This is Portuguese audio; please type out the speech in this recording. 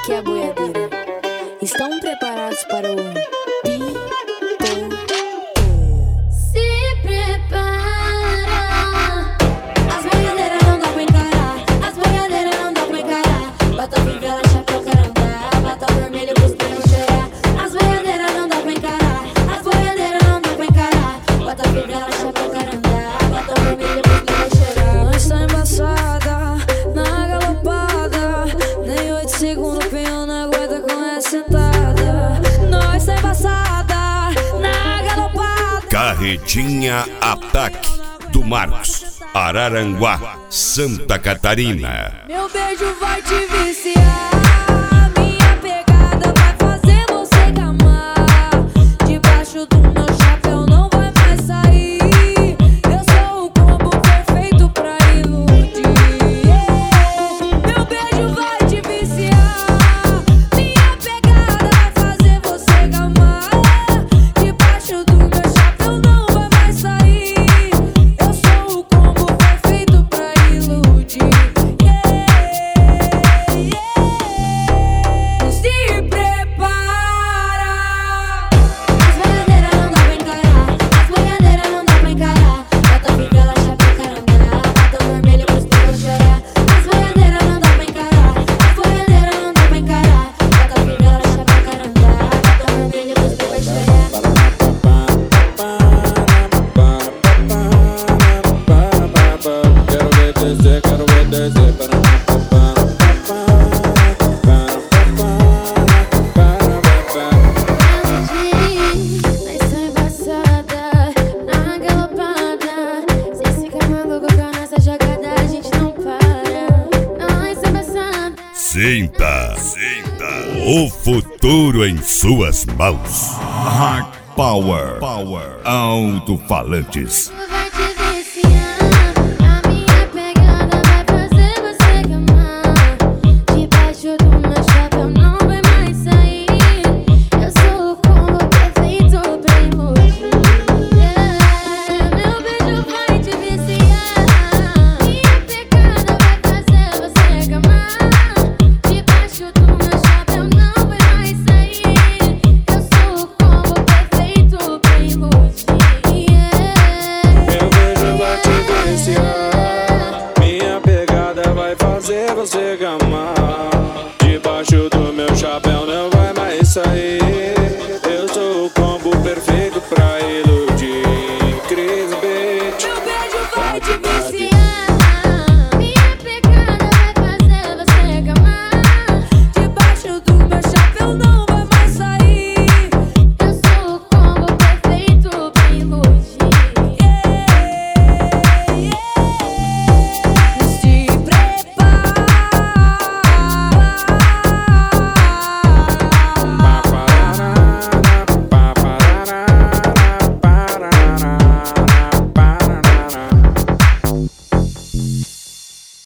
aqui é a boiadeira. Estão preparados para o Se prepara. As boiadeiras não dá pra encarar. As boiadeiras não dá pra encarar. Bota fivela, chapéu, carandá. Bota vermelho, busca não cheirar. As boiadeiras não dá pra encarar. As boiadeiras não dá pra encarar. Bota fivela, chapéu, carandá. Bota vermelho, busca não cheirar. Nós tá embaçada, na galopada. Nem 8 segundos, penhão na aguenta com essa sentada. Nós tá embaçada, na galopada. Carretinha Ataque do Marcos, Araranguá, Santa Catarina. Meu beijo vai te viciar. Minha pegada vai fazer você gamar. Debaixo do meu chapéu não vai mais sair. Eu sou o combo perfeito pra iludir. Meu beijo vai te viciar. Minha pegada vai fazer você gamar. Debaixo do meu chapéu não vai mais sair. Eu sou o combo perfeito pra iludir. Se prepara. As boiadeiras não dá pra encarar. As boiadeiras não dá pra encarar. Bota fivela, chapéu, carandá. Bota vermelho, busca não cheirar. As boiadeiras não dá pra encarar. As boiadeiras não dá pra encarar. Bota fivela, chapéu, carandá. Bota vermelho, busca não cheirar. Quero ver descer, quero ver descer. Nós tá embaçada, na galopada. Cê fica maluco com essa jogada, a gente não para. Nós tá embaçada. Sinta, o futuro em suas mãos. Hard Power, Alto-falantes. Vai te viciar. A minha pegada vai fazer você gamar. Debaixo do meu chapéu não vai mais sair. Eu sou o combo perfeito pra iludir. Meu beijo vai te viciar. Minha pegada vai fazer você gamar. Debaixo do meu chapéu não vai mais sair. Eu sou o combo perfeito pra iludir. Meu beijo vai te viciar. Minha pegada vai fazer você gamar.